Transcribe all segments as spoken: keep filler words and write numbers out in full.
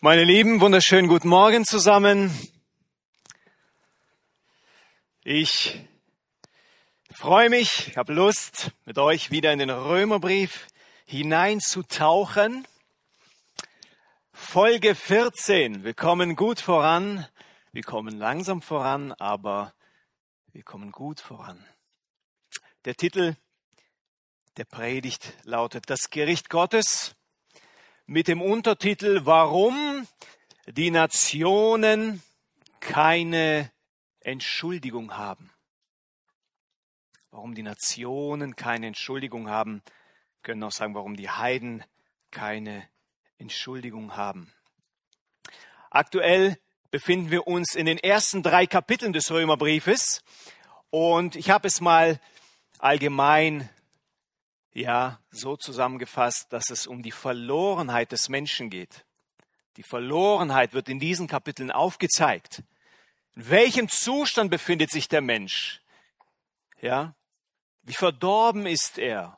Meine Lieben, wunderschönen guten Morgen zusammen. Ich freue mich, ich habe Lust, mit euch wieder in den Römerbrief hineinzutauchen. Folge vierzehn. Wir kommen gut voran. Wir kommen langsam voran, aber wir kommen gut voran. Der Titel der Predigt lautet Das Gericht Gottes mit dem Untertitel Warum die Nationen keine Entschuldigung haben. Warum die Nationen keine Entschuldigung haben, wir können auch sagen, warum die Heiden keine Entschuldigung haben. Aktuell befinden wir uns in den ersten drei Kapiteln des Römerbriefes und ich habe es mal allgemein ja so zusammengefasst, dass es um die Verlorenheit des Menschen geht. Die Verlorenheit wird in diesen Kapiteln aufgezeigt. In welchem Zustand befindet sich der Mensch? Ja, wie verdorben ist er?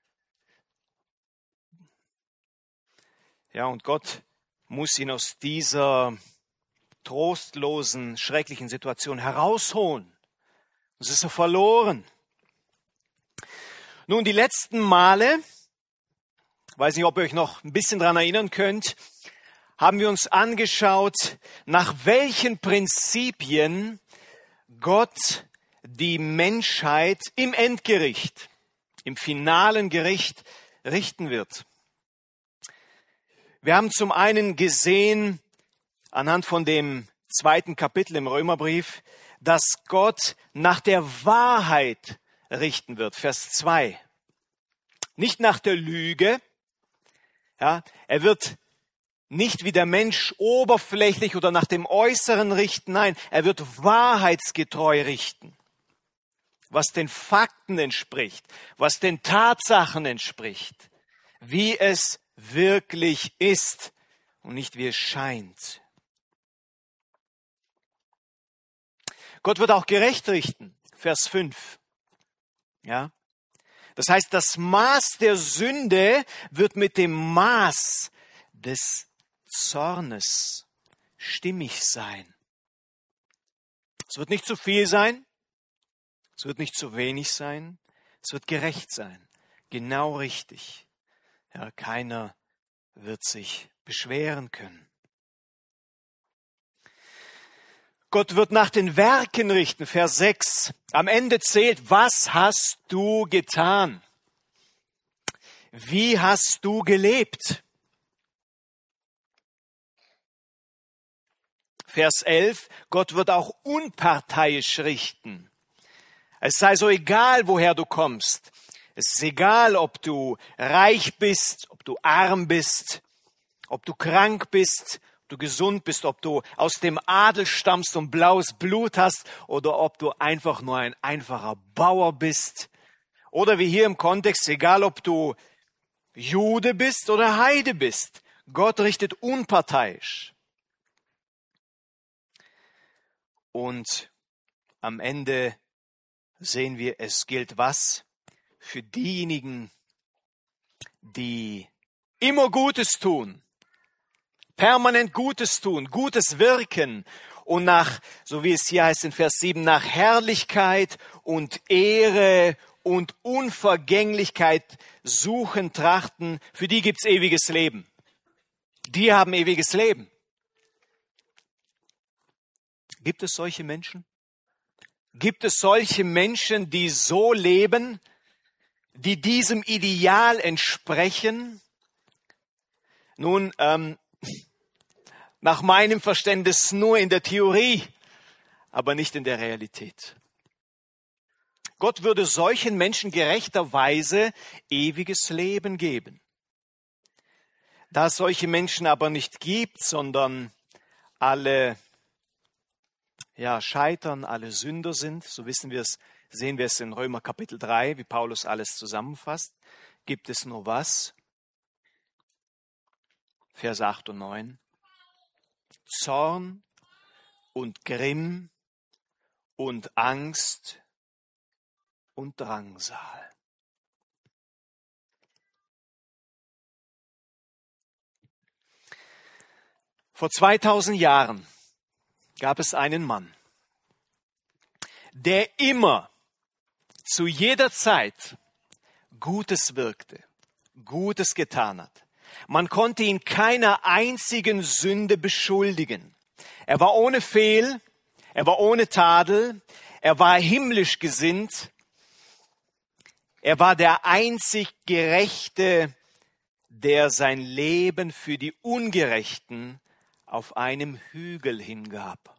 Ja, und Gott muss ihn aus dieser trostlosen, schrecklichen Situation herausholen. Es ist so verloren. Nun, die letzten Male, weiß nicht, ob ihr euch noch ein bisschen daran erinnern könnt, haben wir uns angeschaut, nach welchen Prinzipien Gott die Menschheit im Endgericht, im finalen Gericht richten wird. Wir haben zum einen gesehen, anhand von dem zweiten Kapitel im Römerbrief, dass Gott nach der Wahrheit richten wird. Vers zwei. Nicht nach der Lüge. Ja, er wird nicht wie der Mensch oberflächlich oder nach dem Äußeren richten. Nein, er wird wahrheitsgetreu richten. Was den Fakten entspricht, was den Tatsachen entspricht, wie es wirklich ist und nicht wie es scheint. Gott wird auch gerecht richten. Vers fünf. Ja? Das heißt, das Maß der Sünde wird mit dem Maß des Zornes stimmig sein. Es wird nicht zu viel sein, es wird nicht zu wenig sein, es wird gerecht sein, genau richtig. Ja, keiner wird sich beschweren können. Gott wird nach den Werken richten, Vers sechs. Am Ende zählt, was hast du getan? Wie hast du gelebt? Vers elf, Gott wird auch unparteiisch richten. Es sei so egal, woher du kommst. Es ist egal, ob du reich bist, ob du arm bist, ob du krank bist, ob du gesund bist, ob du aus dem Adel stammst und blaues Blut hast oder ob du einfach nur ein einfacher Bauer bist. Oder wie hier im Kontext, egal ob du Jude bist oder Heide bist. Gott richtet unparteiisch. Und am Ende sehen wir, es gilt was? Für diejenigen, die immer Gutes tun, permanent Gutes tun, Gutes wirken und nach, so wie es hier heißt in Vers sieben, nach Herrlichkeit und Ehre und Unvergänglichkeit suchen, trachten, für die gibt's ewiges Leben. Die haben ewiges Leben. Gibt es solche Menschen? Gibt es solche Menschen, die so leben, die diesem Ideal entsprechen? Nun, ähm, nach meinem Verständnis nur in der Theorie, aber nicht in der Realität. Gott würde solchen Menschen gerechterweise ewiges Leben geben. Da es solche Menschen aber nicht gibt, sondern alle ja, scheitern, alle Sünder sind, so wissen wir es, sehen wir es in Römer Kapitel drei, wie Paulus alles zusammenfasst, gibt es nur was? Vers acht und neun. Zorn und Grimm und Angst und Drangsal. Vor zweitausend Jahren gab es einen Mann, der immer, zu jeder Zeit Gutes wirkte, Gutes getan hat. Man konnte ihn keiner einzigen Sünde beschuldigen. Er war ohne Fehl, er war ohne Tadel, er war himmlisch gesinnt, er war der einzig Gerechte, der sein Leben für die Ungerechten auf einem Hügel hingab.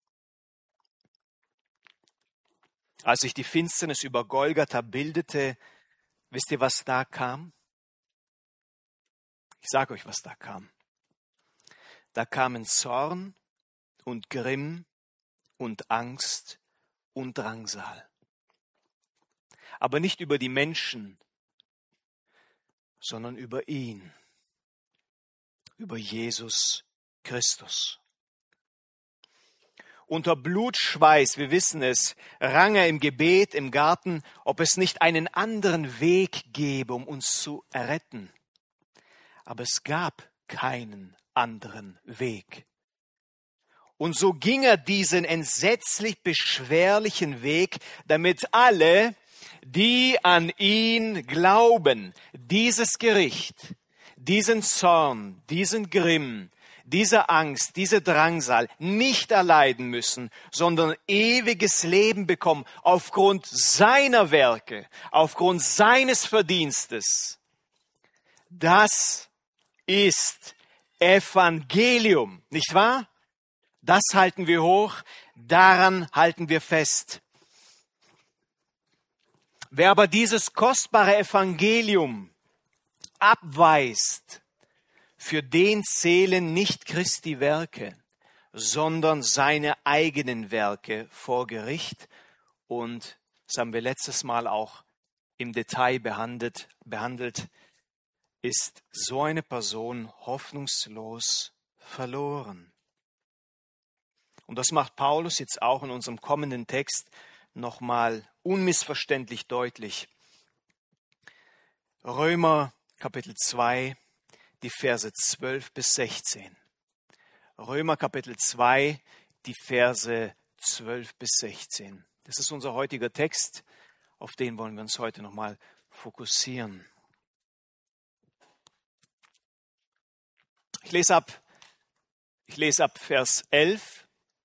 Als sich die Finsternis über Golgatha bildete, wisst ihr, was da kam? Ich sage euch, was da kam. Da kamen Zorn und Grimm und Angst und Drangsal. Aber nicht über die Menschen, sondern über ihn, über Jesus Christus. Unter Blutschweiß, wir wissen es, rang er im Gebet im Garten, ob es nicht einen anderen Weg gäbe, um uns zu erretten. Aber es gab keinen anderen Weg. Und so ging er diesen entsetzlich beschwerlichen Weg, damit alle, die an ihn glauben, dieses Gericht, diesen Zorn, diesen Grimm, diese Angst, diese Drangsal nicht erleiden müssen, sondern ewiges Leben bekommen aufgrund seiner Werke, aufgrund seines Verdienstes. Das ist Evangelium, nicht wahr? Das halten wir hoch, daran halten wir fest. Wer aber dieses kostbare Evangelium abweist, für den zählen nicht Christi Werke, sondern seine eigenen Werke vor Gericht. Und das haben wir letztes Mal auch im Detail behandelt, behandelt, ist so eine Person hoffnungslos verloren. Und das macht Paulus jetzt auch in unserem kommenden Text nochmal unmissverständlich deutlich. Römer Kapitel zwei, die Verse zwölf bis sechzehn. Römer Kapitel zwei, die Verse zwölf bis sechzehn. Das ist unser heutiger Text, auf den wollen wir uns heute nochmal fokussieren. Ich lese ab, ich lese ab Vers elf.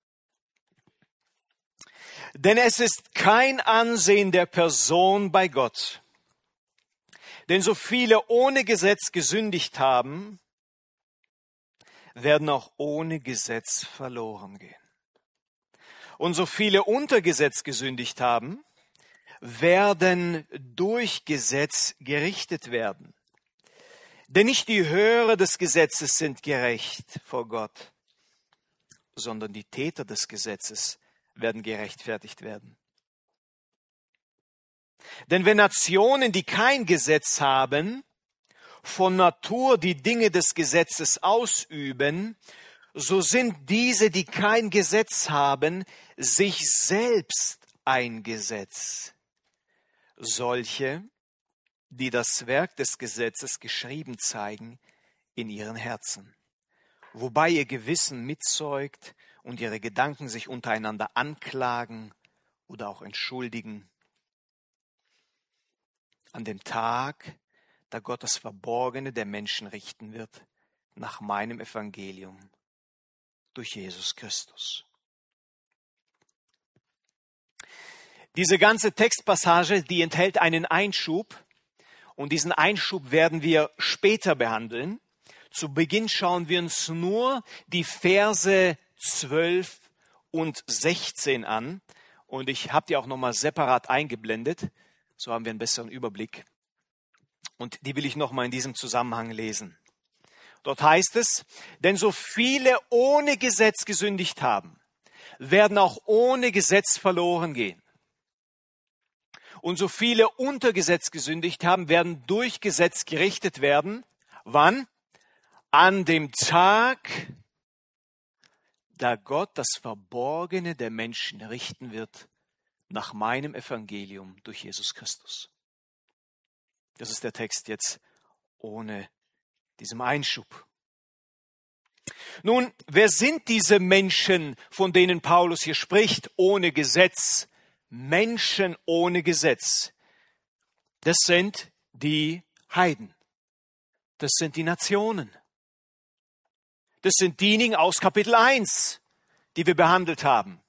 Denn es ist kein Ansehen der Person bei Gott. Denn so viele ohne Gesetz gesündigt haben, werden auch ohne Gesetz verloren gehen. Und so viele unter Gesetz gesündigt haben, werden durch Gesetz gerichtet werden. Denn nicht die Hörer des Gesetzes sind gerecht vor Gott, sondern die Täter des Gesetzes werden gerechtfertigt werden. Denn wenn Nationen, die kein Gesetz haben, von Natur die Dinge des Gesetzes ausüben, so sind diese, die kein Gesetz haben, sich selbst ein Gesetz. Solche, die das Werk des Gesetzes geschrieben zeigen in ihren Herzen, wobei ihr Gewissen mitzeugt und ihre Gedanken sich untereinander anklagen oder auch entschuldigen. An dem Tag, da Gott das Verborgene der Menschen richten wird, nach meinem Evangelium, durch Jesus Christus. Diese ganze Textpassage, die enthält einen Einschub, und diesen Einschub werden wir später behandeln. Zu Beginn schauen wir uns nur die Verse zwölf und sechzehn an. Und ich habe die auch nochmal separat eingeblendet. So haben wir einen besseren Überblick. Und die will ich nochmal in diesem Zusammenhang lesen. Dort heißt es, denn so viele ohne Gesetz gesündigt haben, werden auch ohne Gesetz verloren gehen. Und so viele unter Gesetz gesündigt haben, werden durch Gesetz gerichtet werden. Wann? An dem Tag, da Gott das Verborgene der Menschen richten wird, nach meinem Evangelium durch Jesus Christus. Das ist der Text jetzt ohne diesem Einschub. Nun, wer sind diese Menschen, von denen Paulus hier spricht, ohne Gesetz? Menschen ohne Gesetz. Das sind die Heiden. Das sind die Nationen. Das sind diejenigen aus Kapitel eins, die wir behandelt haben.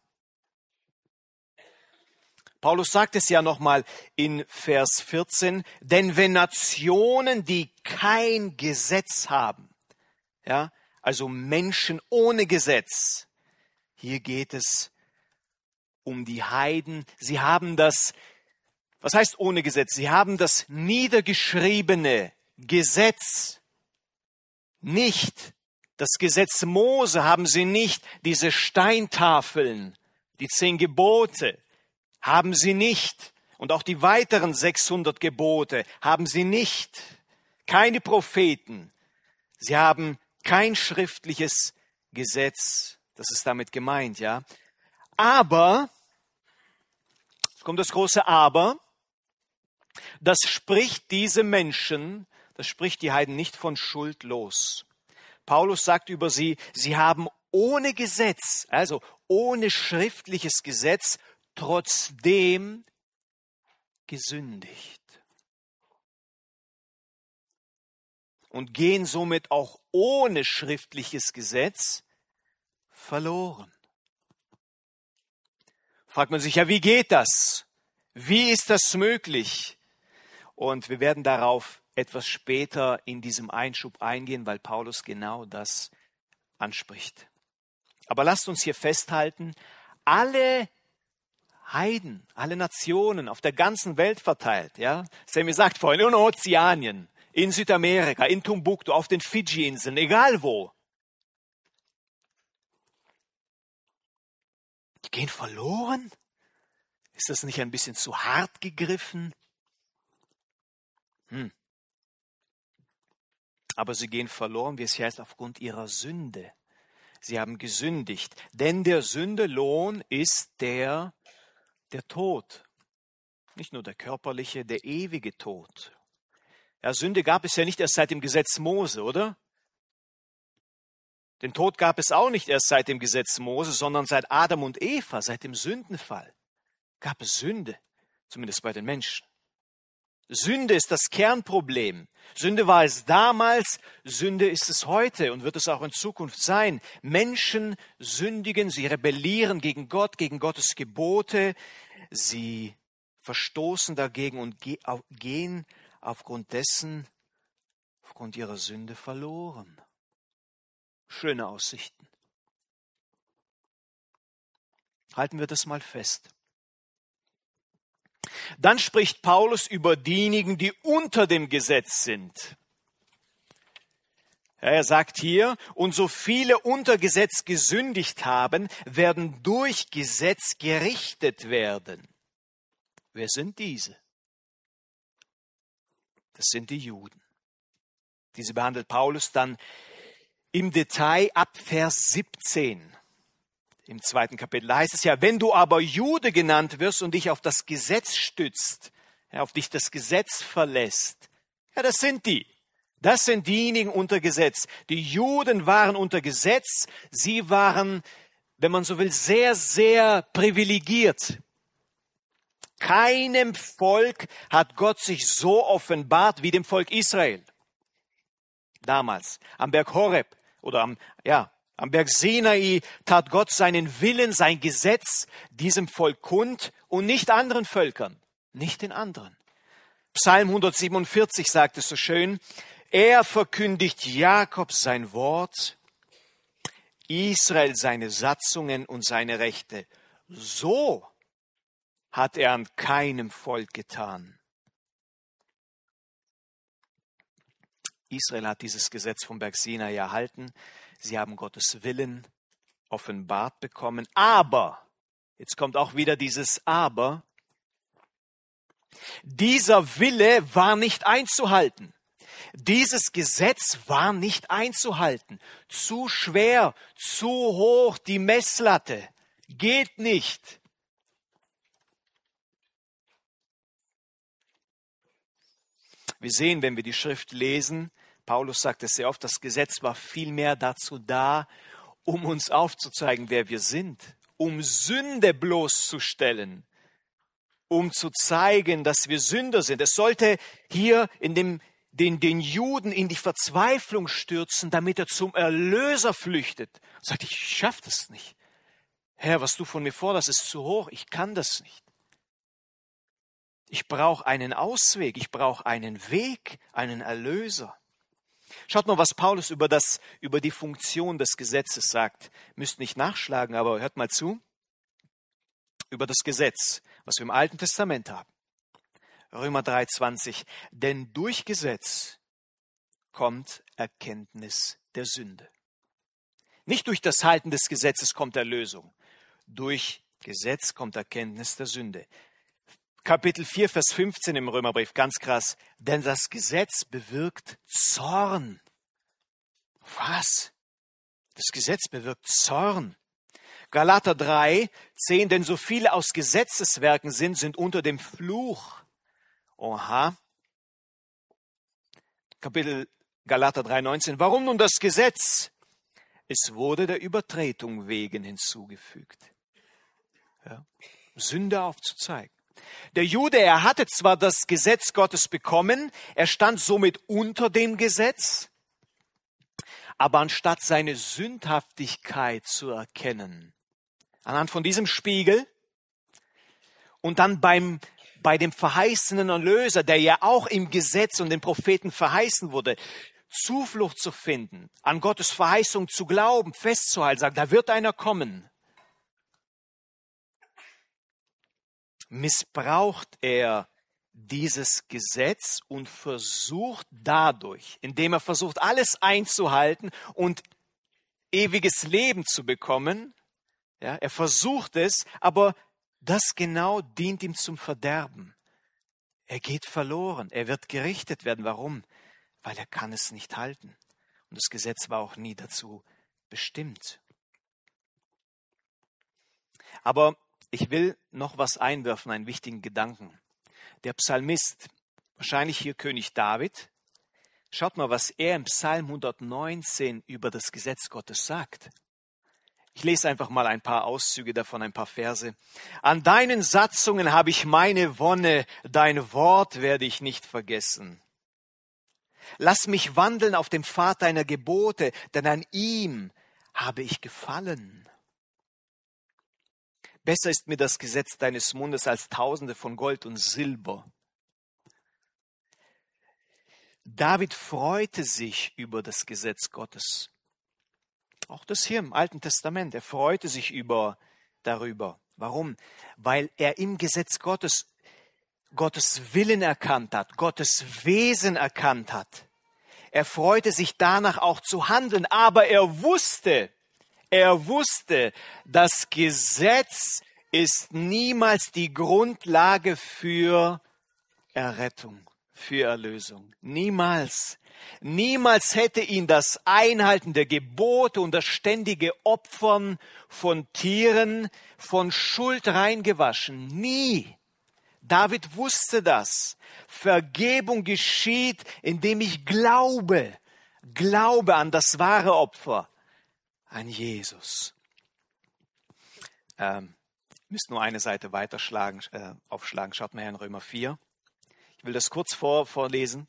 Paulus sagt es ja nochmal in Vers vierzehn, denn wenn Nationen, die kein Gesetz haben, ja, also Menschen ohne Gesetz, hier geht es um die Heiden, sie haben das, was heißt ohne Gesetz? Sie haben das niedergeschriebene Gesetz nicht. Das Gesetz Mose haben sie nicht, diese Steintafeln, die zehn Gebote haben sie nicht. Und auch die weiteren sechshundert Gebote haben sie nicht. Keine Propheten. Sie haben kein schriftliches Gesetz. Das ist damit gemeint, ja. Aber, jetzt kommt das große Aber, das spricht diese Menschen, das spricht die Heiden nicht von Schuld los. Paulus sagt über sie, sie haben ohne Gesetz, also ohne schriftliches Gesetz, trotzdem gesündigt. Und gehen somit auch ohne schriftliches Gesetz verloren. Fragt man sich ja, wie geht das? Wie ist das möglich? Und wir werden darauf etwas später in diesem Einschub eingehen, weil Paulus genau das anspricht. Aber lasst uns hier festhalten, alle Heiden, alle Nationen auf der ganzen Welt verteilt, ja, Sammy sagt vorhin, in Ozeanien, in Südamerika, in Timbuktu, auf den Fidschi-Inseln, egal wo. Die gehen verloren? Ist das nicht ein bisschen zu hart gegriffen? Hm. Aber sie gehen verloren, wie es hier heißt, aufgrund ihrer Sünde. Sie haben gesündigt, denn der Sündelohn ist der, der Tod. Nicht nur der körperliche, der ewige Tod. Ja, Sünde gab es ja nicht erst seit dem Gesetz Mose, oder? Den Tod gab es auch nicht erst seit dem Gesetz Mose, sondern seit Adam und Eva, seit dem Sündenfall, gab es Sünde, zumindest bei den Menschen. Sünde ist das Kernproblem. Sünde war es damals, Sünde ist es heute und wird es auch in Zukunft sein. Menschen sündigen, sie rebellieren gegen Gott, gegen Gottes Gebote, sie verstoßen dagegen und gehen aufgrund dessen, aufgrund ihrer Sünde verloren. Schöne Aussichten. Halten wir das mal fest. Dann spricht Paulus über diejenigen, die unter dem Gesetz sind. Er sagt hier, und so viele unter Gesetz gesündigt haben, werden durch Gesetz gerichtet werden. Wer sind diese? Das sind die Juden. Diese behandelt Paulus dann im Detail ab Vers siebzehn. Im zweiten Kapitel da heißt es ja, wenn du aber Jude genannt wirst und dich auf das Gesetz stützt, ja, auf dich das Gesetz verlässt, ja, das sind die. Das sind diejenigen unter Gesetz. Die Juden waren unter Gesetz, sie waren, wenn man so will, sehr, sehr privilegiert. Keinem Volk hat Gott sich so offenbart wie dem Volk Israel. Damals, am Berg Horeb oder am, ja, am Berg Sinai tat Gott seinen Willen, sein Gesetz diesem Volk kund und nicht anderen Völkern, nicht den anderen. Psalm hundertsiebenundvierzig sagt es so schön, er verkündigt Jakob sein Wort, Israel seine Satzungen und seine Rechte. So hat er an keinem Volk getan. Israel hat dieses Gesetz vom Berg Sinai erhalten. Sie haben Gottes Willen offenbart bekommen. Aber, jetzt kommt auch wieder dieses Aber, dieser Wille war nicht einzuhalten. Dieses Gesetz war nicht einzuhalten. Zu schwer, zu hoch die Messlatte. Geht nicht. Wir sehen, wenn wir die Schrift lesen, Paulus sagt es sehr oft, das Gesetz war vielmehr dazu da, um uns aufzuzeigen, wer wir sind, um Sünde bloßzustellen, um zu zeigen, dass wir Sünder sind. Es sollte hier in dem, den, den Juden in die Verzweiflung stürzen, damit er zum Erlöser flüchtet. Und sagt, ich schaffe das nicht. Herr, was du von mir forderst, ist zu hoch. Ich kann das nicht. Ich brauche einen Ausweg. Ich brauche einen Weg, einen Erlöser. Schaut mal, was Paulus über, das, über die Funktion des Gesetzes sagt. Müsst nicht nachschlagen, aber hört mal zu. Über das Gesetz, was wir im Alten Testament haben. Römer drei zwanzig. Denn durch Gesetz kommt Erkenntnis der Sünde. Nicht durch das Halten des Gesetzes kommt Erlösung. Durch Gesetz kommt Erkenntnis der Sünde. Kapitel vier, Vers fünfzehn im Römerbrief, ganz krass. Denn das Gesetz bewirkt Zorn. Was? Das Gesetz bewirkt Zorn. Galater drei, zehn, denn so viele aus Gesetzeswerken sind, sind unter dem Fluch. Oha. Kapitel Galater drei, neunzehn. Warum nun das Gesetz? Es wurde der Übertretung wegen hinzugefügt. Ja. Sünde aufzuzeigen. Der Jude, er hatte zwar das Gesetz Gottes bekommen, er stand somit unter dem Gesetz, aber anstatt seine Sündhaftigkeit zu erkennen, anhand von diesem Spiegel und dann beim, bei dem verheißenen Erlöser, der ja auch im Gesetz und den Propheten verheißen wurde, Zuflucht zu finden, an Gottes Verheißung zu glauben, festzuhalten, sagen, da wird einer kommen. Missbraucht er dieses Gesetz und versucht dadurch, indem er versucht, alles einzuhalten und ewiges Leben zu bekommen, ja, er versucht es, aber das genau dient ihm zum Verderben. Er geht verloren, er wird gerichtet werden. Warum? Weil er kann es nicht halten. Und das Gesetz war auch nie dazu bestimmt. Aber ich will noch was einwerfen, einen wichtigen Gedanken. Der Psalmist, wahrscheinlich hier König David, schaut mal, was er im Psalm hundertneunzehn über das Gesetz Gottes sagt. Ich lese einfach mal ein paar Auszüge davon, ein paar Verse. An deinen Satzungen habe ich meine Wonne, dein Wort werde ich nicht vergessen. Lass mich wandeln auf dem Pfad deiner Gebote, denn an ihm habe ich gefallen. Besser ist mir das Gesetz deines Mundes als Tausende von Gold und Silber. David freute sich über das Gesetz Gottes. Auch das hier im Alten Testament. Er freute sich über, darüber. Warum? Weil er im Gesetz Gottes Gottes Willen erkannt hat, Gottes Wesen erkannt hat. Er freute sich danach auch zu handeln, aber er wusste, er wusste, das Gesetz ist niemals die Grundlage für Errettung, für Erlösung. Niemals. Niemals hätte ihn das Einhalten der Gebote und das ständige Opfern von Tieren von Schuld reingewaschen. Nie. David wusste das. Vergebung geschieht, indem ich glaube, glaube an das wahre Opfer, an Jesus. Ähm, ihr müsst nur eine Seite weiterschlagen, äh, aufschlagen. Schaut mal her in Römer vier. Ich will das kurz vor, vorlesen.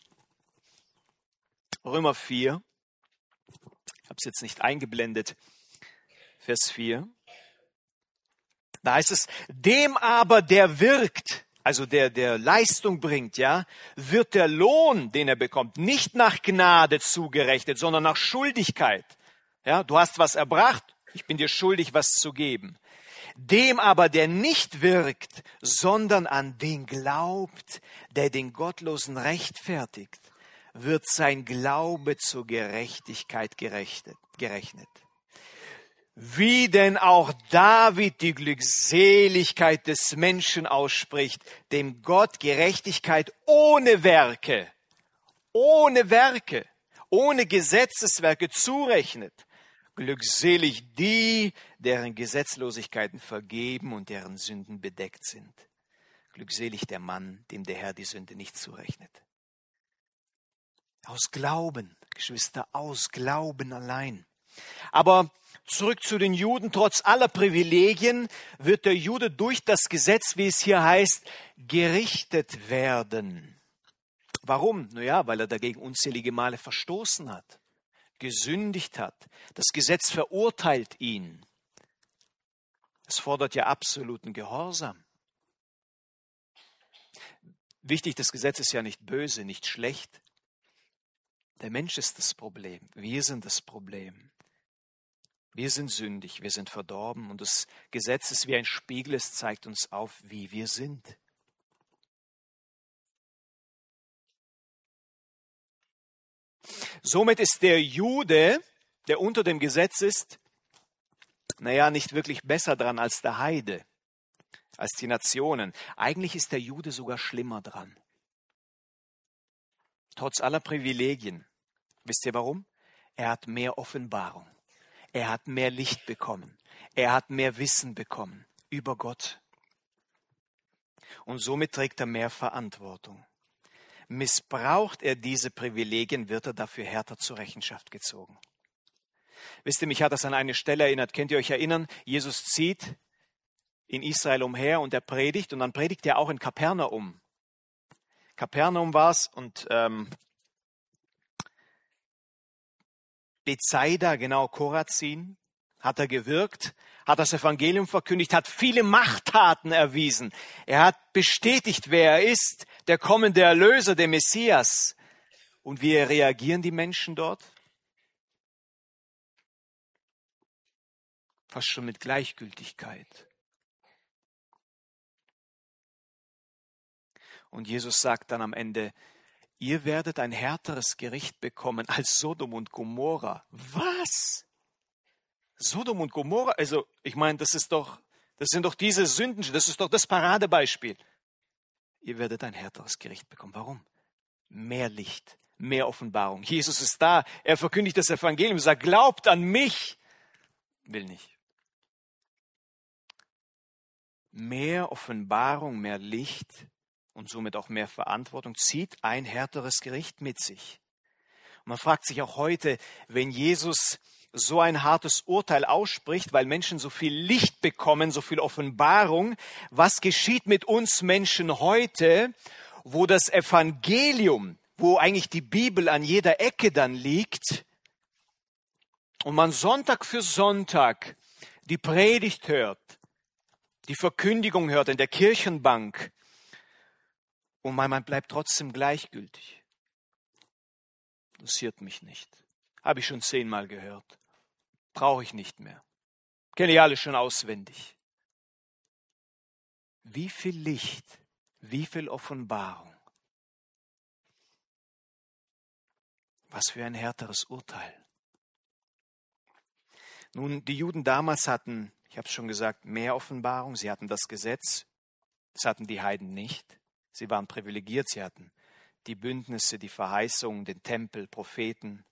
Römer vier. Ich habe es jetzt nicht eingeblendet. Vers vier. Da heißt es, dem aber, der wirkt, also der, der Leistung bringt, ja, wird der Lohn, den er bekommt, nicht nach Gnade zugerechnet, sondern nach Schuldigkeit. Ja, du hast was erbracht, ich bin dir schuldig, was zu geben. Dem aber, der nicht wirkt, sondern an den glaubt, der den Gottlosen rechtfertigt, wird sein Glaube zur Gerechtigkeit gerechnet, gerechnet. Wie denn auch David die Glückseligkeit des Menschen ausspricht, dem Gott Gerechtigkeit ohne Werke, ohne Werke, ohne Gesetzeswerke zurechnet. Glückselig die, deren Gesetzlosigkeiten vergeben und deren Sünden bedeckt sind. Glückselig der Mann, dem der Herr die Sünde nicht zurechnet. Aus Glauben Geschwister, aus Glauben allein. Aber zurück zu den Juden. Trotz aller Privilegien wird der Jude durch das Gesetz, wie es hier heißt, gerichtet werden. Warum? Naja, weil er dagegen unzählige Male verstoßen hat, gesündigt hat. Das Gesetz verurteilt ihn. Es fordert ja absoluten Gehorsam. Wichtig, das Gesetz ist ja nicht böse, nicht schlecht. Der Mensch ist das Problem. Wir sind das Problem. Wir sind sündig, wir sind verdorben und das Gesetz ist wie ein Spiegel, es zeigt uns auf, wie wir sind. Somit ist der Jude, der unter dem Gesetz ist, naja, nicht wirklich besser dran als der Heide, als die Nationen. Eigentlich ist der Jude sogar schlimmer dran. Trotz aller Privilegien. Wisst ihr warum? Er hat mehr Offenbarung. Er hat mehr Licht bekommen. Er hat mehr Wissen bekommen über Gott. Und somit trägt er mehr Verantwortung. Missbraucht er diese Privilegien, wird er dafür härter zur Rechenschaft gezogen. Wisst ihr, mich hat das an eine Stelle erinnert. Könnt ihr euch erinnern? Jesus zieht in Israel umher und er predigt und dann predigt er auch in Kapernaum. Kapernaum war es und ähm, Bethsaida, genau, Korazin, hat er gewirkt, hat das Evangelium verkündigt, hat viele Machttaten erwiesen. Er hat bestätigt, wer er ist, der kommende Erlöser, der Messias. Und wie reagieren die Menschen dort? Fast schon mit Gleichgültigkeit. Und Jesus sagt dann am Ende, ihr werdet ein härteres Gericht bekommen als Sodom und Gomorra. Was? Sodom und Gomorra? Also, ich meine, das ist doch, das sind doch diese Sünden, das ist doch das Paradebeispiel. Ihr werdet ein härteres Gericht bekommen. Warum? Mehr Licht, mehr Offenbarung. Jesus ist da, er verkündigt das Evangelium, sagt, glaubt an mich. Will nicht. Mehr Offenbarung, mehr Licht und somit auch mehr Verantwortung zieht ein härteres Gericht mit sich. Und man fragt sich auch heute, wenn Jesus so ein hartes Urteil ausspricht, weil Menschen so viel Licht bekommen, so viel Offenbarung, was geschieht mit uns Menschen heute, wo das Evangelium, wo eigentlich die Bibel an jeder Ecke dann liegt und man Sonntag für Sonntag die Predigt hört, die Verkündigung hört in der Kirchenbank und man, man bleibt trotzdem gleichgültig. Interessiert mich nicht. Habe ich schon zehnmal gehört. Brauche ich nicht mehr. Kenne ich alle schon auswendig. Wie viel Licht, wie viel Offenbarung. Was für ein härteres Urteil. Nun, die Juden damals hatten, ich habe es schon gesagt, mehr Offenbarung. Sie hatten das Gesetz. Das hatten die Heiden nicht. Sie waren privilegiert. Sie hatten die Bündnisse, die Verheißungen, den Tempel, Propheten.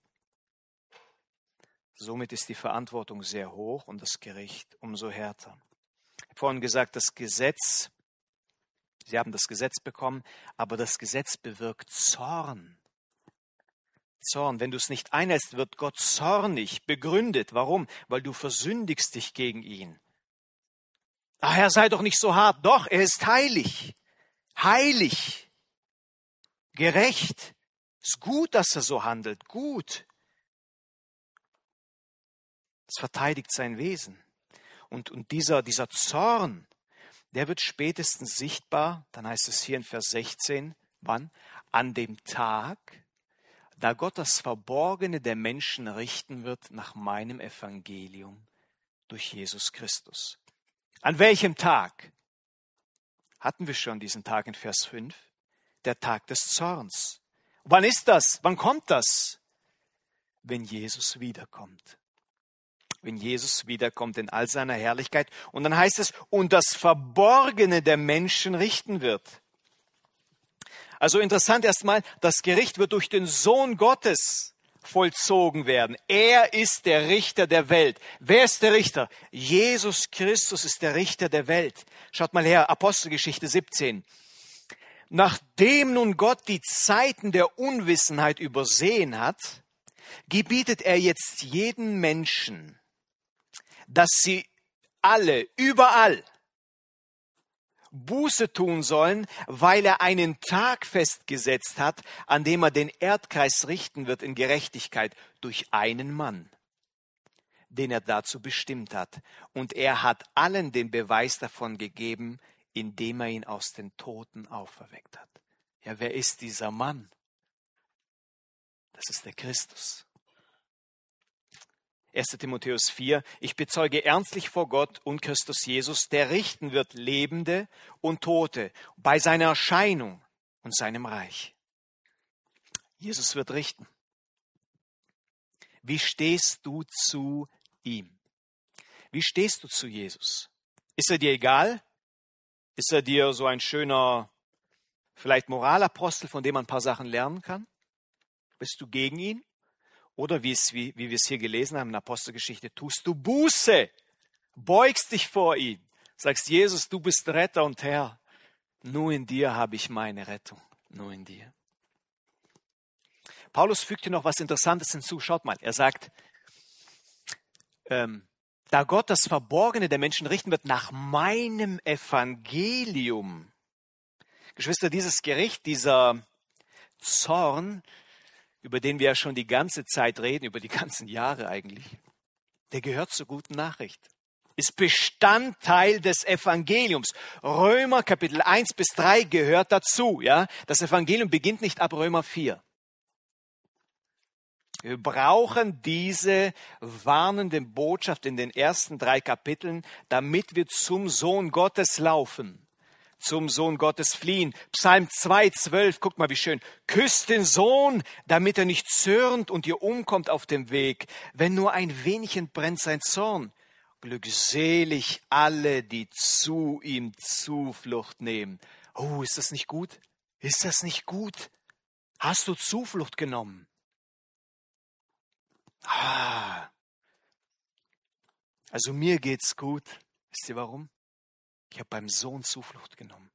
Somit ist die Verantwortung sehr hoch und das Gericht umso härter. Ich habe vorhin gesagt, das Gesetz, Sie haben das Gesetz bekommen, aber das Gesetz bewirkt Zorn. Zorn, wenn du es nicht einhältst, wird Gott zornig, begründet. Warum? Weil du versündigst dich gegen ihn. Ach, Herr, sei doch nicht so hart. Doch, er ist heilig, heilig, gerecht. Es ist gut, dass er so handelt, gut. Es verteidigt sein Wesen. Und, und dieser, dieser Zorn, der wird spätestens sichtbar, dann heißt es hier in Vers sechzehn, wann? An dem Tag, da Gott das Verborgene der Menschen richten wird nach meinem Evangelium durch Jesus Christus. An welchem Tag? Hatten wir schon diesen Tag in Vers fünf? Der Tag des Zorns. Wann ist das? Wann kommt das? Wenn Jesus wiederkommt. Wenn Jesus wiederkommt in all seiner Herrlichkeit. Und dann heißt es, und das Verborgene der Menschen richten wird. Also interessant erstmal, das Gericht wird durch den Sohn Gottes vollzogen werden. Er ist der Richter der Welt. Wer ist der Richter? Jesus Christus ist der Richter der Welt. Schaut mal her, Apostelgeschichte siebzehn. Nachdem nun Gott die Zeiten der Unwissenheit übersehen hat, gebietet er jetzt jeden Menschen, dass sie alle, überall, Buße tun sollen, weil er einen Tag festgesetzt hat, an dem er den Erdkreis richten wird in Gerechtigkeit durch einen Mann, den er dazu bestimmt hat. Und er hat allen den Beweis davon gegeben, indem er ihn aus den Toten auferweckt hat. Ja, wer ist dieser Mann? Das ist der Christus. erster Timotheus vier, ich bezeuge ernstlich vor Gott und Christus Jesus, der richten wird Lebende und Tote bei seiner Erscheinung und seinem Reich. Jesus wird richten. Wie stehst du zu ihm? Wie stehst du zu Jesus? Ist er dir egal? Ist er dir so ein schöner, vielleicht Moralapostel, von dem man ein paar Sachen lernen kann? Bist du gegen ihn? Oder wie, es, wie, wie wir es hier gelesen haben in der Apostelgeschichte, tust du Buße, beugst dich vor ihm, sagst, Jesus, du bist Retter und Herr. Nur in dir habe ich meine Rettung, nur in dir. Paulus fügt hier noch was Interessantes hinzu. Schaut mal, er sagt, ähm, da Gott das Verborgene der Menschen richten wird nach meinem Evangelium. Geschwister, dieses Gericht, dieser Zorn, über den wir ja schon die ganze Zeit reden, über die ganzen Jahre eigentlich, der gehört zur guten Nachricht. Ist Bestandteil des Evangeliums. Römer Kapitel eins bis drei gehört dazu. Ja? Das Evangelium beginnt nicht ab Römer vier. Wir brauchen diese warnende Botschaft in den ersten drei Kapiteln, damit wir zum Sohn Gottes laufen. Zum Sohn Gottes fliehen. Psalm zwei, zwölf, guck mal wie schön. Küsst den Sohn, damit er nicht zürnt und ihr umkommt auf dem Weg. Wenn nur ein wenig entbrennt sein Zorn. Glückselig alle, die zu ihm Zuflucht nehmen. Oh, ist das nicht gut? Ist das nicht gut? Hast du Zuflucht genommen? Ah. Also mir geht's gut. Wisst ihr warum? Ich habe beim Sohn Zuflucht genommen.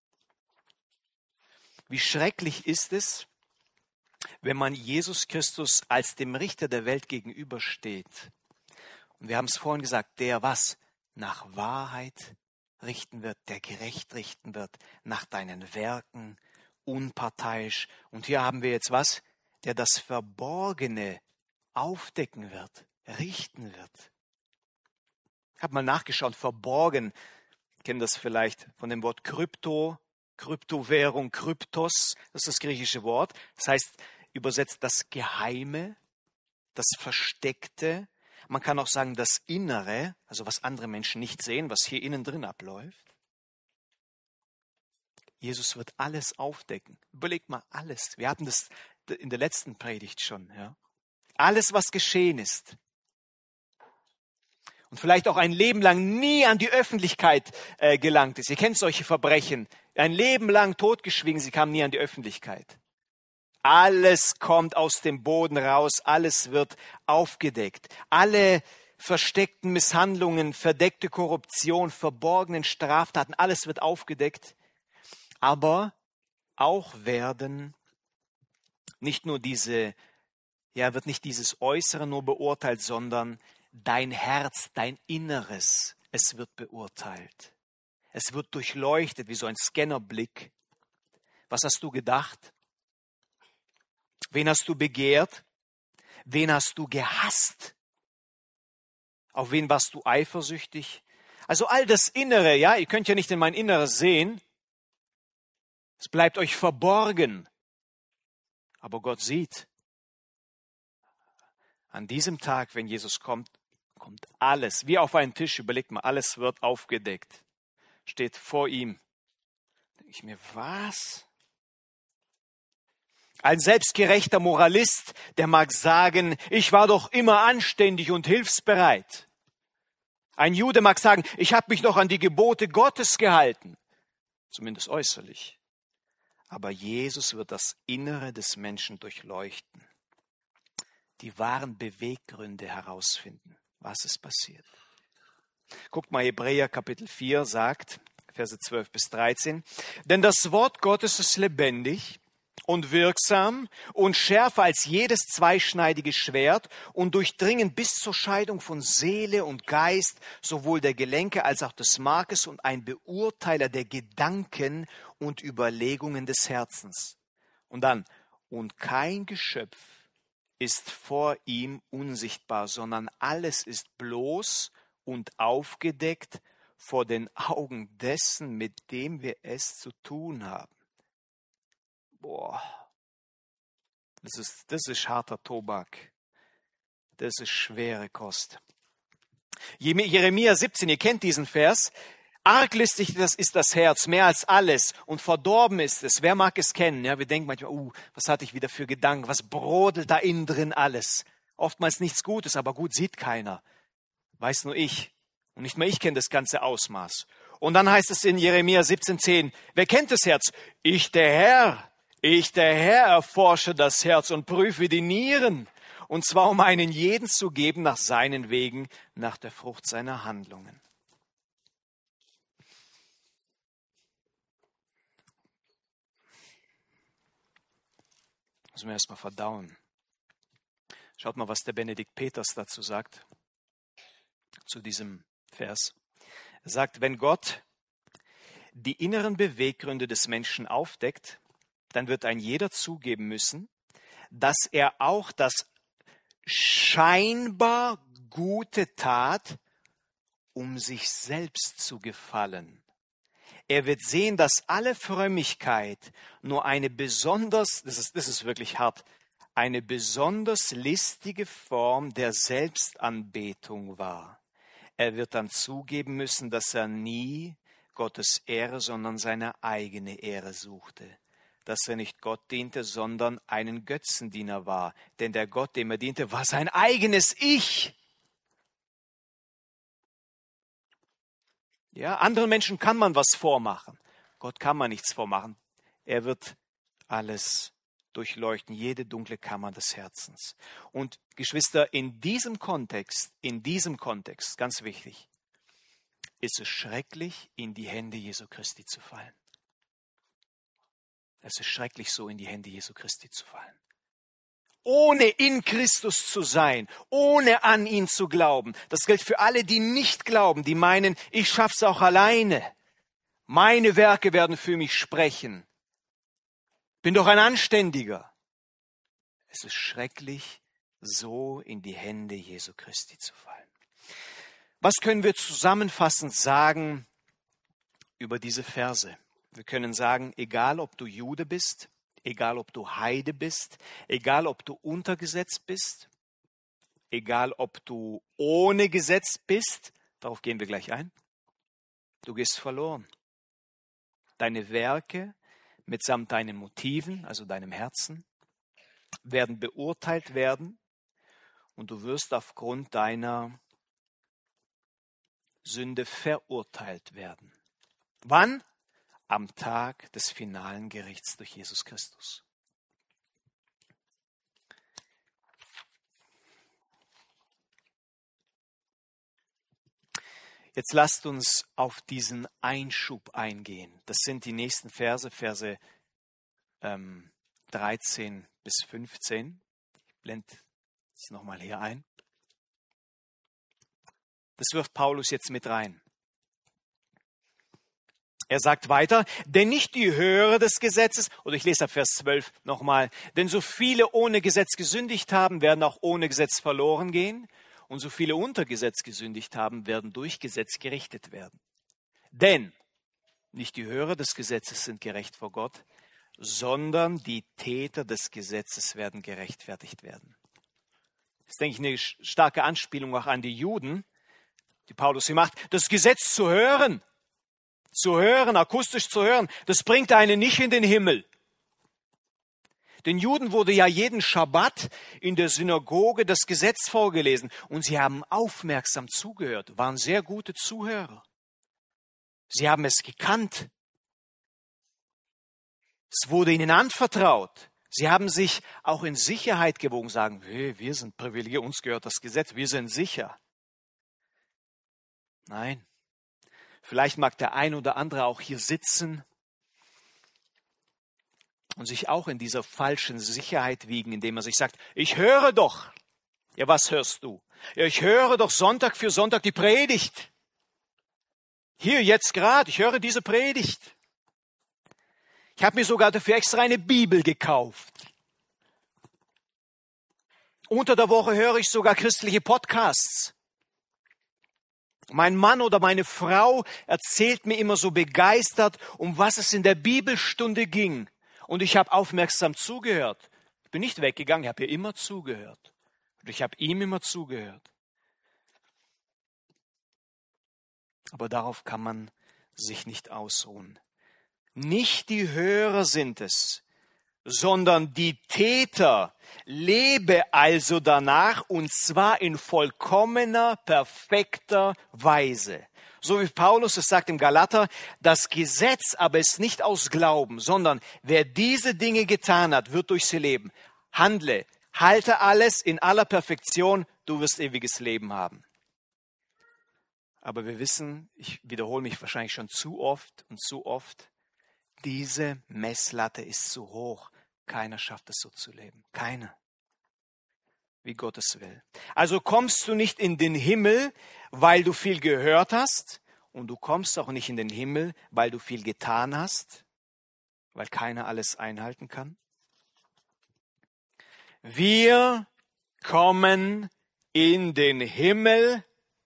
Wie schrecklich ist es, wenn man Jesus Christus als dem Richter der Welt gegenübersteht. Und wir haben es vorhin gesagt, der was? Nach Wahrheit richten wird, der gerecht richten wird, nach deinen Werken, unparteiisch. Und hier haben wir jetzt was? Der das Verborgene aufdecken wird, richten wird. Ich habe mal nachgeschaut, verborgen, kennen das vielleicht von dem Wort Krypto, Kryptowährung, Kryptos, das ist das griechische Wort. Das heißt, übersetzt das Geheime, das Versteckte. Man kann auch sagen, das Innere, also was andere Menschen nicht sehen, was hier innen drin abläuft. Jesus wird alles aufdecken. Überlegt mal alles. Wir hatten das in der letzten Predigt schon. Ja? Alles, was geschehen ist. Und vielleicht auch ein Leben lang nie an die Öffentlichkeit äh, gelangt ist. Ihr kennt solche Verbrechen. Ein Leben lang totgeschwiegen, sie kamen nie an die Öffentlichkeit. Alles kommt aus dem Boden raus, alles wird aufgedeckt. Alle versteckten Misshandlungen, verdeckte Korruption, verborgenen Straftaten, alles wird aufgedeckt. Aber auch werden nicht nur diese, ja, wird nicht dieses Äußere nur beurteilt, sondern dein Herz, dein Inneres, es wird beurteilt. Es wird durchleuchtet wie so ein Scannerblick. Was hast du gedacht? Wen hast du begehrt? Wen hast du gehasst? Auf wen warst du eifersüchtig? Also all das Innere, ja, ihr könnt ja nicht in mein Inneres sehen. Es bleibt euch verborgen. Aber Gott sieht. An diesem Tag, wenn Jesus kommt, kommt alles, wie auf einen Tisch, überlegt mal, alles wird aufgedeckt. Steht vor ihm. Da denke ich mir, was? Ein selbstgerechter Moralist, der mag sagen, ich war doch immer anständig und hilfsbereit. Ein Jude mag sagen, ich habe mich noch an die Gebote Gottes gehalten. Zumindest äußerlich. Aber Jesus wird das Innere des Menschen durchleuchten. Die wahren Beweggründe herausfinden. Was ist passiert? Guckt mal, Hebräer Kapitel vier sagt, Verse zwölf bis dreizehn, denn das Wort Gottes ist lebendig und wirksam und schärfer als jedes zweischneidige Schwert und durchdringen bis zur Scheidung von Seele und Geist, sowohl der Gelenke als auch des Markes und ein Beurteiler der Gedanken und Überlegungen des Herzens. Und dann, und kein Geschöpf ist vor ihm unsichtbar, sondern alles ist bloß und aufgedeckt vor den Augen dessen, mit dem wir es zu tun haben. Boah, das ist, das ist harter Tobak. Das ist schwere Kost. Jeremia siebzehn, ihr kennt diesen Vers. Arglistig das ist das Herz, mehr als alles. Und verdorben ist es. Wer mag es kennen? Ja, wir denken manchmal, uh, was hatte ich wieder für Gedanken? Was brodelt da innen drin alles? Oftmals nichts Gutes, aber gut sieht keiner. Weiß nur ich. Und nicht mehr ich kenne das ganze Ausmaß. Und dann heißt es in Jeremia siebzehn zehn, wer kennt das Herz? Ich, der Herr. Ich, der Herr, erforsche das Herz und prüfe die Nieren, und zwar um einen jeden zu geben nach seinen Wegen, nach der Frucht seiner Handlungen. Müssen wir erstmal verdauen. Schaut mal, was der Benedikt Peters dazu sagt, zu diesem Vers. Er sagt, wenn Gott die inneren Beweggründe des Menschen aufdeckt, dann wird ein jeder zugeben müssen, dass er auch das scheinbar Gute tat, um sich selbst zu gefallen. Er wird sehen, dass alle Frömmigkeit nur eine besonders, das ist, das ist wirklich hart, eine besonders listige Form der Selbstanbetung war. Er wird dann zugeben müssen, dass er nie Gottes Ehre, sondern seine eigene Ehre suchte. Dass er nicht Gott diente, sondern einen Götzendiener war. Denn der Gott, dem er diente, war sein eigenes Ich. Ja, anderen Menschen kann man was vormachen. Gott kann man nichts vormachen. Er wird alles durchleuchten, jede dunkle Kammer des Herzens. Und Geschwister, in diesem Kontext, in diesem Kontext, ganz wichtig, ist es schrecklich, in die Hände Jesu Christi zu fallen. Es ist schrecklich, so in die Hände Jesu Christi zu fallen. Ohne in Christus zu sein, ohne an ihn zu glauben. Das gilt für alle, die nicht glauben, die meinen, ich schaff's auch alleine. Meine Werke werden für mich sprechen. Bin doch ein Anständiger. Es ist schrecklich, so in die Hände Jesu Christi zu fallen. Was können wir zusammenfassend sagen über diese Verse? Wir können sagen, egal ob du Jude bist, egal ob du Heide bist, egal ob du unter Gesetz bist, egal ob du ohne Gesetz bist, darauf gehen wir gleich ein, du gehst verloren. Deine Werke mitsamt deinen Motiven, also deinem Herzen, werden beurteilt werden und du wirst aufgrund deiner Sünde verurteilt werden. Wann? Am Tag des finalen Gerichts durch Jesus Christus. Jetzt lasst uns auf diesen Einschub eingehen. Das sind die nächsten Verse, Verse ähm, dreizehn bis fünfzehn. Ich blende es nochmal hier ein. Das wirft Paulus jetzt mit rein. Er sagt weiter, denn nicht die Hörer des Gesetzes, oder ich lese ab Vers zwölf nochmal, denn so viele ohne Gesetz gesündigt haben, werden auch ohne Gesetz verloren gehen, und so viele unter Gesetz gesündigt haben, werden durch Gesetz gerichtet werden. Denn nicht die Hörer des Gesetzes sind gerecht vor Gott, sondern die Täter des Gesetzes werden gerechtfertigt werden. Das ist, denke ich, eine starke Anspielung auch an die Juden, die Paulus hier macht, das Gesetz zu hören. Zu hören, akustisch zu hören, das bringt einen nicht in den Himmel. Den Juden wurde ja jeden Schabbat in der Synagoge das Gesetz vorgelesen und sie haben aufmerksam zugehört, waren sehr gute Zuhörer. Sie haben es gekannt. Es wurde ihnen anvertraut. Sie haben sich auch in Sicherheit gewogen, sagen, hey, wir sind privilegiert, uns gehört das Gesetz, wir sind sicher. Nein. Vielleicht mag der ein oder andere auch hier sitzen und sich auch in dieser falschen Sicherheit wiegen, indem man sich sagt, ich höre doch. Ja, was hörst du? Ja, ich höre doch Sonntag für Sonntag die Predigt. Hier, jetzt gerade, ich höre diese Predigt. Ich habe mir sogar dafür extra eine Bibel gekauft. Unter der Woche höre ich sogar christliche Podcasts. Mein Mann oder meine Frau erzählt mir immer so begeistert, um was es in der Bibelstunde ging. Und ich habe aufmerksam zugehört. Ich bin nicht weggegangen, ich habe ihr immer zugehört. Und ich habe ihm immer zugehört. Aber darauf kann man sich nicht ausruhen. Nicht die Hörer sind es, sondern die Täter. Lebe also danach, und zwar in vollkommener, perfekter Weise. So wie Paulus es sagt im Galater, das Gesetz aber ist nicht aus Glauben, sondern wer diese Dinge getan hat, wird durch sie leben. Handle, halte alles in aller Perfektion, du wirst ewiges Leben haben. Aber wir wissen, ich wiederhole mich wahrscheinlich schon zu oft und zu oft, diese Messlatte ist zu hoch. Keiner schafft es so zu leben. Keiner. Wie Gott es will. Also kommst du nicht in den Himmel, weil du viel gehört hast. Und du kommst auch nicht in den Himmel, weil du viel getan hast. Weil keiner alles einhalten kann. Wir kommen in den Himmel,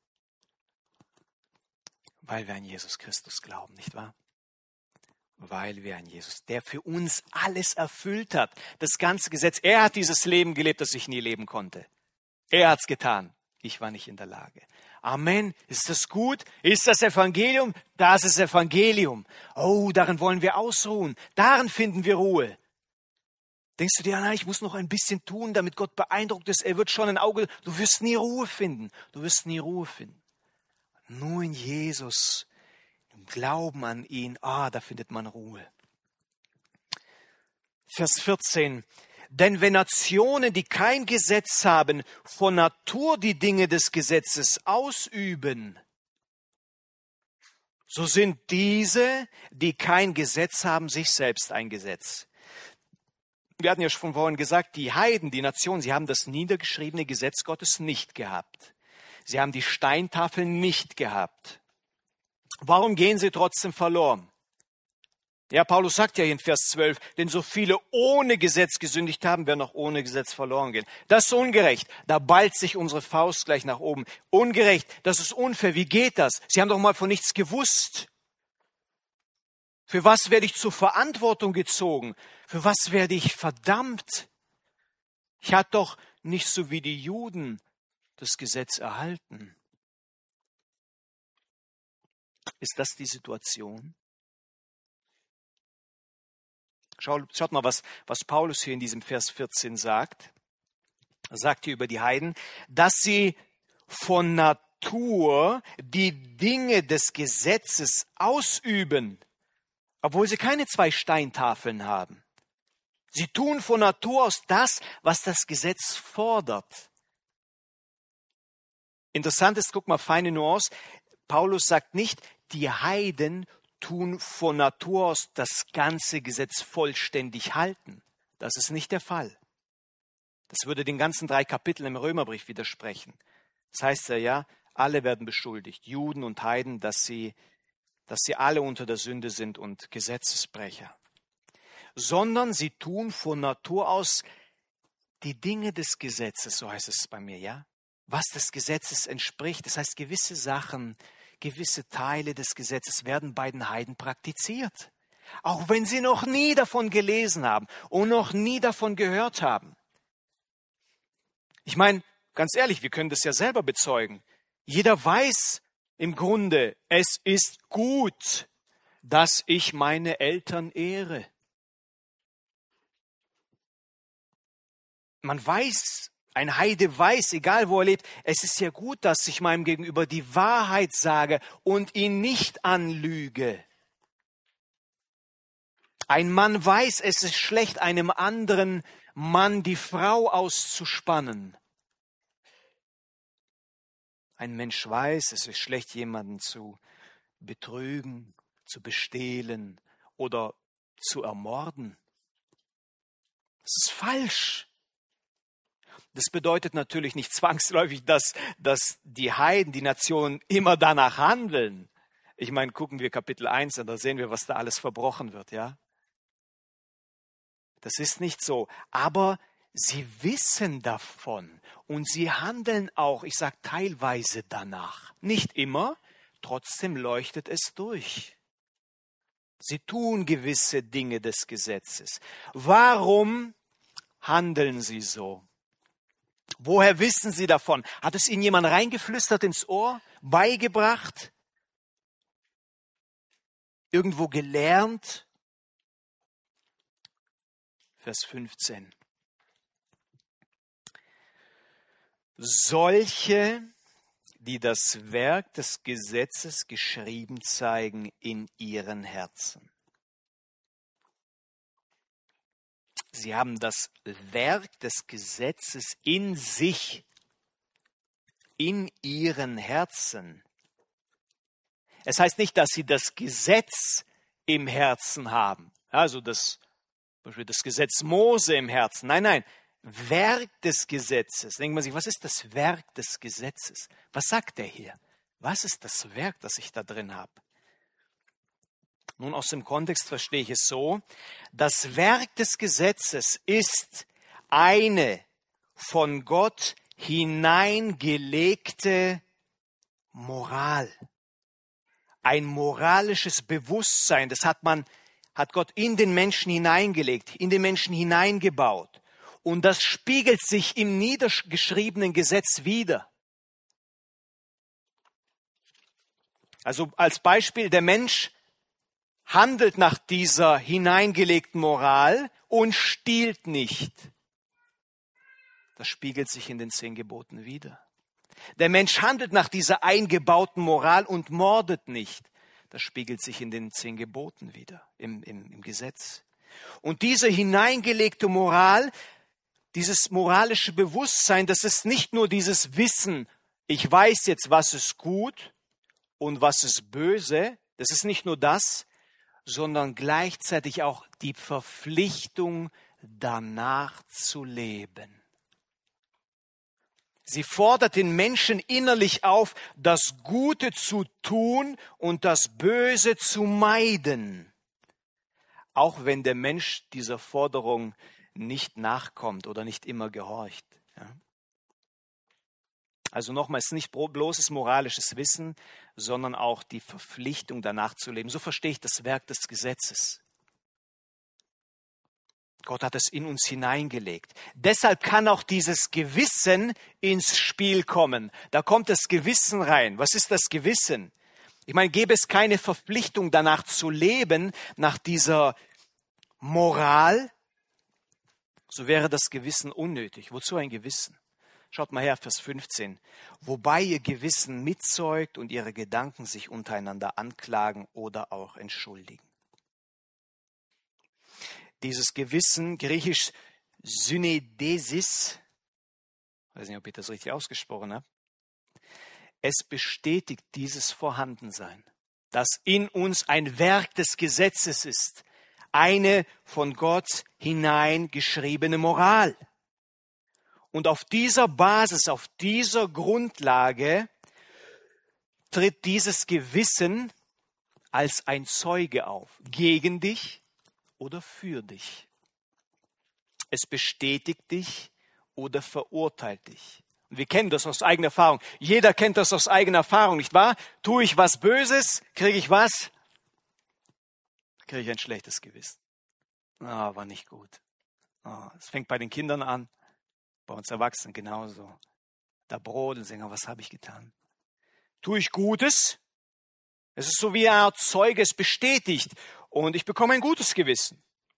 weil wir an Jesus Christus glauben, nicht wahr? Weil wir an Jesus, der für uns alles erfüllt hat, das ganze Gesetz. Er hat dieses Leben gelebt, das ich nie leben konnte. Er hat es getan. Ich war nicht in der Lage. Amen. Ist das gut? Ist das Evangelium? Das ist Evangelium. Oh, darin wollen wir ausruhen. Darin finden wir Ruhe. Denkst du dir, na, ich muss noch ein bisschen tun, damit Gott beeindruckt ist. Er wird schon ein Auge. Du wirst nie Ruhe finden. Du wirst nie Ruhe finden. Nur in Jesus, im Glauben an ihn, ah, da findet man Ruhe. Vers vierzehn. Denn wenn Nationen, die kein Gesetz haben, von Natur die Dinge des Gesetzes ausüben, so sind diese, die kein Gesetz haben, sich selbst ein Gesetz. Wir hatten ja schon vorhin gesagt, die Heiden, die Nationen, sie haben das niedergeschriebene Gesetz Gottes nicht gehabt. Sie haben die Steintafeln nicht gehabt. Warum gehen sie trotzdem verloren? Ja, Paulus sagt ja hier in Vers zwölf, denn so viele ohne Gesetz gesündigt haben, werden auch ohne Gesetz verloren gehen. Das ist ungerecht. Da ballt sich unsere Faust gleich nach oben. Ungerecht, das ist unfair. Wie geht das? Sie haben doch mal von nichts gewusst. Für was werde ich zur Verantwortung gezogen? Für was werde ich verdammt? Ich hatte doch nicht so wie die Juden das Gesetz erhalten. Ist das die Situation? Schaut, schaut mal, was, was Paulus hier in diesem Vers vierzehn sagt. Er sagt hier über die Heiden, dass sie von Natur die Dinge des Gesetzes ausüben, obwohl sie keine zwei Steintafeln haben. Sie tun von Natur aus das, was das Gesetz fordert. Interessant ist, guck mal, feine Nuance, Paulus sagt nicht, die Heiden tun von Natur aus das ganze Gesetz vollständig halten. Das ist nicht der Fall. Das würde den ganzen drei Kapiteln im Römerbrief widersprechen. Das heißt ja, ja, alle werden beschuldigt, Juden und Heiden, dass sie, dass sie alle unter der Sünde sind und Gesetzesbrecher. Sondern sie tun von Natur aus die Dinge des Gesetzes, so heißt es bei mir, ja? Was des Gesetzes entspricht. Das heißt, gewisse Sachen, gewisse Teile des Gesetzes werden bei den Heiden praktiziert. Auch wenn sie noch nie davon gelesen haben und noch nie davon gehört haben. Ich meine, ganz ehrlich, wir können das ja selber bezeugen. Jeder weiß im Grunde, es ist gut, dass ich meine Eltern ehre. Man weiß, ein Heide weiß, egal wo er lebt, es ist ja gut, dass ich meinem Gegenüber die Wahrheit sage und ihn nicht anlüge. Ein Mann weiß, es ist schlecht, einem anderen Mann die Frau auszuspannen. Ein Mensch weiß, es ist schlecht, jemanden zu betrügen, zu bestehlen oder zu ermorden. Das ist falsch. Das bedeutet natürlich nicht zwangsläufig, dass, dass die Heiden, die Nationen immer danach handeln. Ich meine, gucken wir Kapitel eins an, da sehen wir, was da alles verbrochen wird, ja. Das ist nicht so. Aber sie wissen davon und sie handeln auch, ich sage teilweise danach. Nicht immer, trotzdem leuchtet es durch. Sie tun gewisse Dinge des Gesetzes. Warum handeln sie so? Woher wissen sie davon? Hat es ihnen jemand reingeflüstert ins Ohr, beigebracht, irgendwo gelernt? Vers fünfzehn. Solche, die das Werk des Gesetzes geschrieben zeigen in ihren Herzen. Sie haben das Werk des Gesetzes in sich, in ihren Herzen. Es heißt nicht, dass sie das Gesetz im Herzen haben, also das, zum Beispiel das Gesetz Mose im Herzen. Nein, nein, Werk des Gesetzes. Denkt man sich, was ist das Werk des Gesetzes? Was sagt er hier? Was ist das Werk, das ich da drin habe? Nun, aus dem Kontext verstehe ich es so, das Werk des Gesetzes ist eine von Gott hineingelegte Moral. Ein moralisches Bewusstsein, das hat man, hat Gott in den Menschen hineingelegt, in den Menschen hineingebaut. Und das spiegelt sich im niedergeschriebenen Gesetz wider. Also als Beispiel, der Mensch handelt nach dieser hineingelegten Moral und stiehlt nicht. Das spiegelt sich in den zehn Geboten wider. Der Mensch handelt nach dieser eingebauten Moral und mordet nicht. Das spiegelt sich in den zehn Geboten wider, im, im, im Gesetz. Und diese hineingelegte Moral, dieses moralische Bewusstsein, das ist nicht nur dieses Wissen, ich weiß jetzt, was ist gut und was ist böse, das ist nicht nur das, sondern gleichzeitig auch die Verpflichtung, danach zu leben. Sie fordert den Menschen innerlich auf, das Gute zu tun und das Böse zu meiden. Auch wenn der Mensch dieser Forderung nicht nachkommt oder nicht immer gehorcht. Ja. Also nochmals, nicht bloßes moralisches Wissen, sondern auch die Verpflichtung, danach zu leben. So verstehe ich das Werk des Gesetzes. Gott hat es in uns hineingelegt. Deshalb kann auch dieses Gewissen ins Spiel kommen. Da kommt das Gewissen rein. Was ist das Gewissen? Ich meine, gäbe es keine Verpflichtung, danach zu leben, nach dieser Moral, so wäre das Gewissen unnötig. Wozu ein Gewissen? Schaut mal her, Vers fünfzehn. Wobei ihr Gewissen mitzeugt und ihre Gedanken sich untereinander anklagen oder auch entschuldigen. Dieses Gewissen, griechisch Synedesis, ich weiß nicht, ob ich das richtig ausgesprochen habe, es bestätigt dieses Vorhandensein, das in uns ein Werk des Gesetzes ist, eine von Gott hineingeschriebene Moral. Und auf dieser Basis, auf dieser Grundlage tritt dieses Gewissen als ein Zeuge auf, gegen dich oder für dich. Es bestätigt dich oder verurteilt dich. Und wir kennen das aus eigener Erfahrung. Jeder kennt das aus eigener Erfahrung, nicht wahr? Tue ich was Böses, kriege ich was? Kriege ich ein schlechtes Gewissen. Ah, war nicht gut. Ah, es fängt bei den Kindern an, bei uns Erwachsenen genauso. Da brodeln sie, was habe ich getan? Tue ich Gutes? Es ist so wie eine Art Zeuge, es bestätigt. Und ich bekomme ein gutes Gewissen.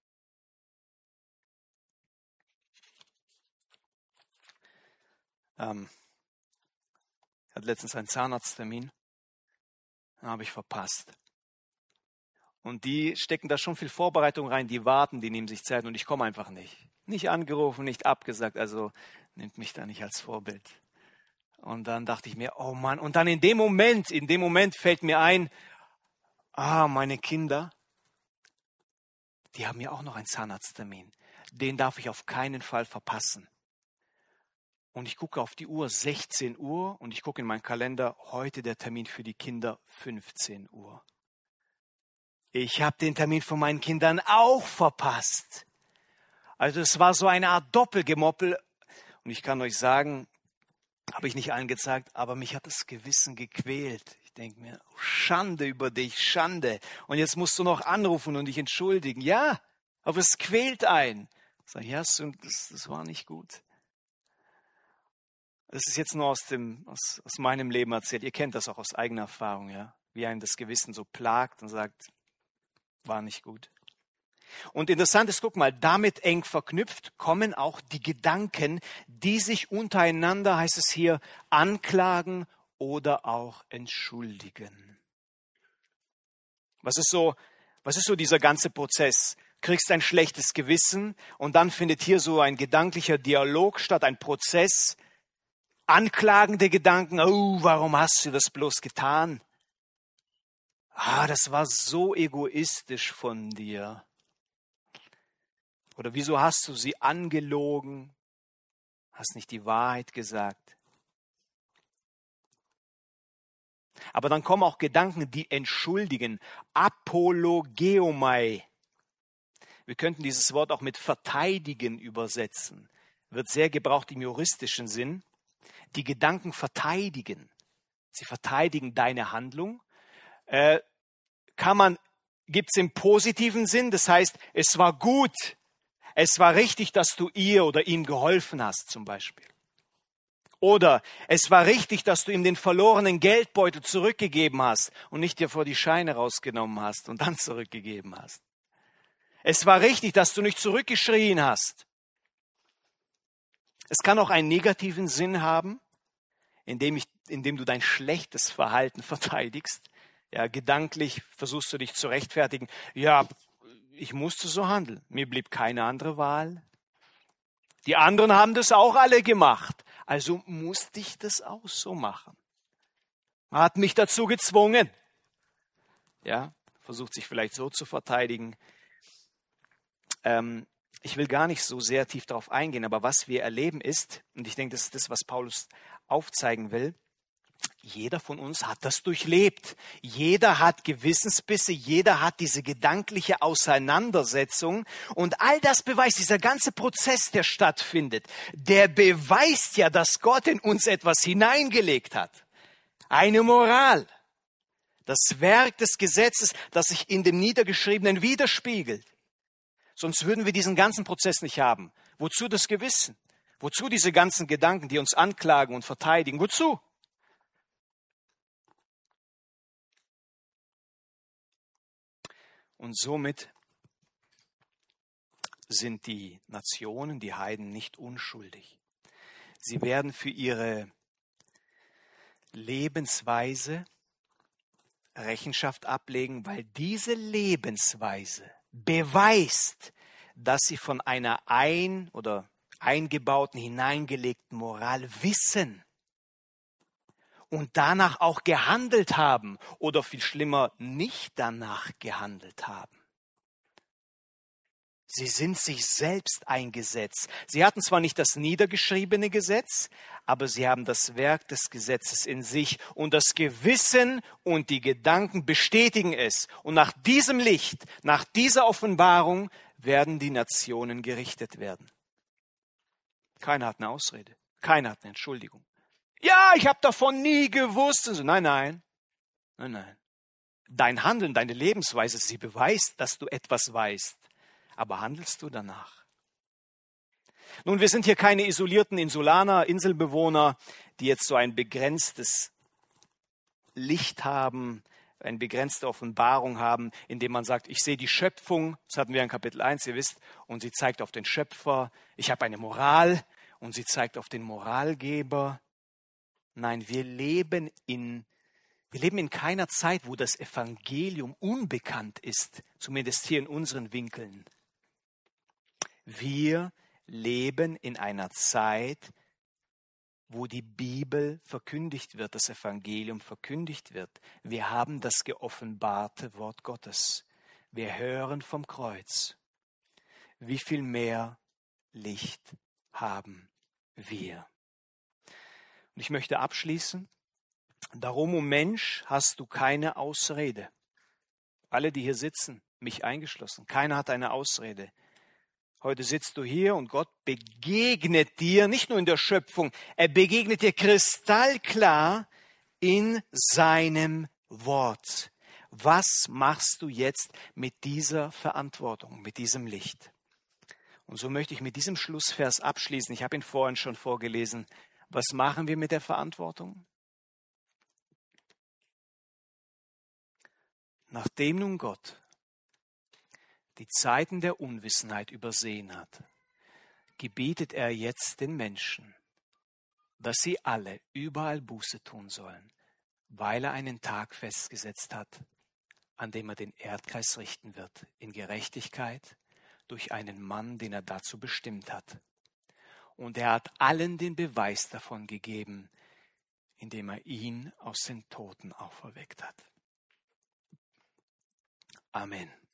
Ähm, ich hatte letztens einen Zahnarzttermin. Den habe ich verpasst. Und die stecken da schon viel Vorbereitung rein, die warten, die nehmen sich Zeit und ich komme einfach nicht. Nicht angerufen, nicht abgesagt, also nimmt mich da nicht als Vorbild. Und dann dachte ich mir, oh Mann, und dann in dem Moment, in dem Moment fällt mir ein, ah, meine Kinder, die haben ja auch noch einen Zahnarzttermin. den darf ich auf keinen Fall verpassen. Und ich gucke auf die Uhr, sechzehn Uhr, und ich gucke in meinen Kalender, heute der Termin für die Kinder, fünfzehn Uhr. Ich habe den Termin von meinen Kindern auch verpasst. Also es war so eine Art Doppelgemoppel. Und ich kann euch sagen, habe ich nicht allen gezeigt, aber mich hat das Gewissen gequält. Ich denke mir, Schande über dich, Schande. Und jetzt musst du noch anrufen und dich entschuldigen. Ja, aber es quält einen. Ich sage, ja, das, das war nicht gut. Das ist jetzt nur aus, dem, aus, aus meinem Leben erzählt. Ihr kennt das auch aus eigener Erfahrung, ja, wie einem das Gewissen so plagt und sagt, war nicht gut. Und interessant ist, guck mal, damit eng verknüpft kommen auch die Gedanken, die sich untereinander, heißt es hier, anklagen oder auch entschuldigen. Was ist so, was ist so dieser ganze Prozess? Kriegst ein schlechtes Gewissen und dann findet hier so ein gedanklicher Dialog statt, ein Prozess, anklagende Gedanken, oh, warum hast du das bloß getan? Ah, das war so egoistisch von dir. Oder wieso hast du sie angelogen? Hast nicht die Wahrheit gesagt. Aber dann kommen auch Gedanken, die entschuldigen. Apologeomai. Wir könnten dieses Wort auch mit verteidigen übersetzen. Wird sehr gebraucht im juristischen Sinn. Die Gedanken verteidigen. Sie verteidigen deine Handlung. Äh, kann man, gibt es im positiven Sinn, das heißt, es war gut, es war richtig, dass du ihr oder ihm geholfen hast zum Beispiel. Oder es war richtig, dass du ihm den verlorenen Geldbeutel zurückgegeben hast und nicht dir vor die Scheine rausgenommen hast und dann zurückgegeben hast. Es war richtig, dass du nicht zurückgeschrien hast. Es kann auch einen negativen Sinn haben, indem, ich, indem du dein schlechtes Verhalten verteidigst. Ja, gedanklich versuchst du dich zu rechtfertigen. Ja, ich musste so handeln. Mir blieb keine andere Wahl. Die anderen haben das auch alle gemacht. Also musste ich das auch so machen. Man hat mich dazu gezwungen. Ja, versucht sich vielleicht so zu verteidigen. Ähm, ich will gar nicht so sehr tief darauf eingehen, aber was wir erleben ist, und ich denke, das ist das, was Paulus aufzeigen will, jeder von uns hat das durchlebt. Jeder hat Gewissensbisse, jeder hat diese gedankliche Auseinandersetzung. Und all das beweist, dieser ganze Prozess, der stattfindet, der beweist ja, dass Gott in uns etwas hineingelegt hat. Eine Moral. Das Werk des Gesetzes, das sich in dem Niedergeschriebenen widerspiegelt. Sonst würden wir diesen ganzen Prozess nicht haben. Wozu das Gewissen? Wozu diese ganzen Gedanken, die uns anklagen und verteidigen? Wozu? Und somit sind die Nationen, die Heiden, nicht unschuldig. Sie werden für ihre Lebensweise Rechenschaft ablegen, weil diese Lebensweise beweist, dass sie von einer ein- oder eingebauten, hineingelegten Moral wissen und danach auch gehandelt haben oder viel schlimmer, nicht danach gehandelt haben. Sie sind sich selbst eingesetzt. Sie hatten zwar nicht das niedergeschriebene Gesetz, aber sie haben das Werk des Gesetzes in sich und das Gewissen und die Gedanken bestätigen es. Und nach diesem Licht, nach dieser Offenbarung werden die Nationen gerichtet werden. Keiner hat eine Ausrede, keiner hat eine Entschuldigung. Ja, ich habe davon nie gewusst. Also, nein, nein, nein, nein. Dein Handeln, deine Lebensweise, sie beweist, dass du etwas weißt. Aber handelst du danach? Nun, wir sind hier keine isolierten Insulaner, Inselbewohner, die jetzt so ein begrenztes Licht haben, eine begrenzte Offenbarung haben, indem man sagt, ich sehe die Schöpfung, das hatten wir in Kapitel eins, ihr wisst, und sie zeigt auf den Schöpfer. Ich habe eine Moral und sie zeigt auf den Moralgeber. Nein, wir leben in Wir leben in keiner Zeit, wo das Evangelium unbekannt ist, zumindest hier in unseren Winkeln. Wir leben in einer Zeit, wo die Bibel verkündigt wird, das Evangelium verkündigt wird. Wir haben das geoffenbarte Wort Gottes. Wir hören vom Kreuz. Wie viel mehr Licht haben wir. Und ich möchte abschließen. Darum, o Mensch, hast du keine Ausrede. Alle, die hier sitzen, mich eingeschlossen, keiner hat eine Ausrede. Heute sitzt du hier und Gott begegnet dir, nicht nur in der Schöpfung, er begegnet dir kristallklar in seinem Wort. Was machst du jetzt mit dieser Verantwortung, mit diesem Licht? Und so möchte ich mit diesem Schlussvers abschließen. Ich habe ihn vorhin schon vorgelesen. Was machen wir mit der Verantwortung? Nachdem nun Gott die Zeiten der Unwissenheit übersehen hat, gebietet er jetzt den Menschen, dass sie alle überall Buße tun sollen, weil er einen Tag festgesetzt hat, an dem er den Erdkreis richten wird, in Gerechtigkeit, durch einen Mann, den er dazu bestimmt hat. Und er hat allen den Beweis davon gegeben, indem er ihn aus den Toten auferweckt hat. Amen.